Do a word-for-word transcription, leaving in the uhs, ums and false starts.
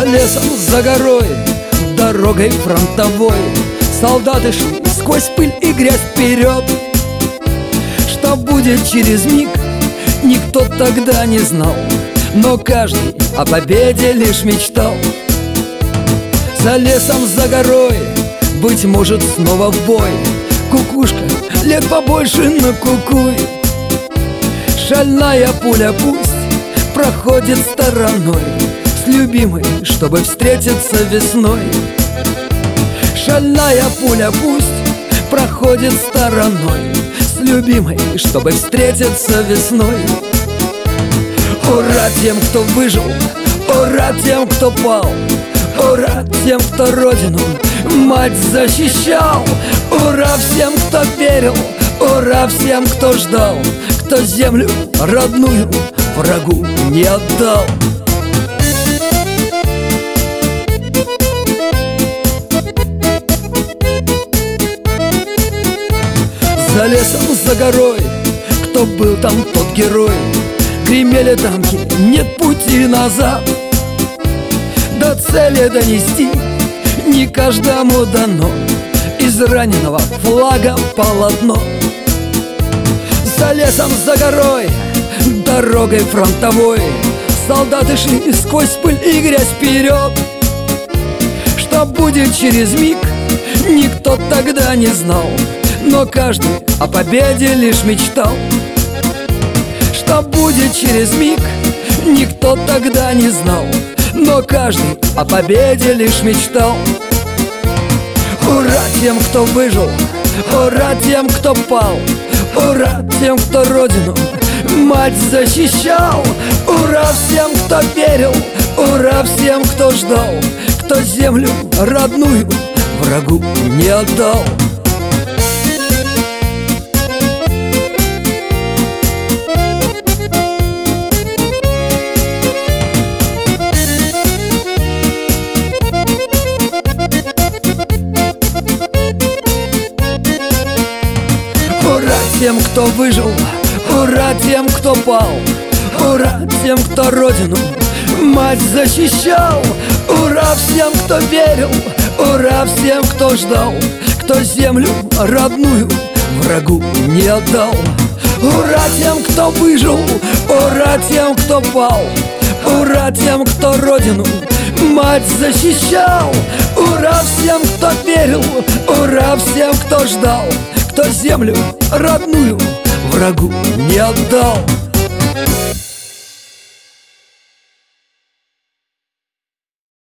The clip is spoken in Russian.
лесом, за горой, дорогой фронтовой солдаты шли сквозь пыль и грязь вперед. Что будет через миг, никто тогда не знал, но каждый о победе лишь мечтал. За лесом, за горой, быть может, снова в бой. Кукушка лет побольше накукуй. Шальная пуля пусть проходит стороной с любимой, чтобы встретиться весной. Шальная пуля пусть проходит стороной с любимой, чтобы встретиться весной. Ура тем, кто выжил, ура тем, кто пал, ура тем, кто родину, мать защищал. Ура всем, кто верил, ура всем, кто ждал, кто землю родную врагу не отдал. За лесом, за горой, кто был там, тот герой. Гремели танки, нет пути назад. До цели донести не каждому дано, из раненого флага полотно. За лесом, за горой, дорогой фронтовой солдаты шли сквозь пыль и грязь вперед. Что будет через миг, никто тогда не знал, но каждый о победе лишь мечтал. Что будет через миг, никто тогда не знал, но каждый о победе лишь мечтал. Ура тем, кто выжил, ура тем, кто пал, ура тем, кто родину, мать защищал. Ура всем, кто верил, ура всем, кто ждал, кто землю родную врагу не отдал. Ура тем, кто выжил, ура тем, кто пал, ура тем, кто родину, мать защищал. Ура всем, кто верил, ура всем, кто ждал, кто землю родную врагу не отдал. Ура тем, кто выжил, ура тем, кто пал, ура тем, кто родину, мать защищал. Ура всем, кто верил, ура всем, кто ждал, кто землю родную врагу не отдал.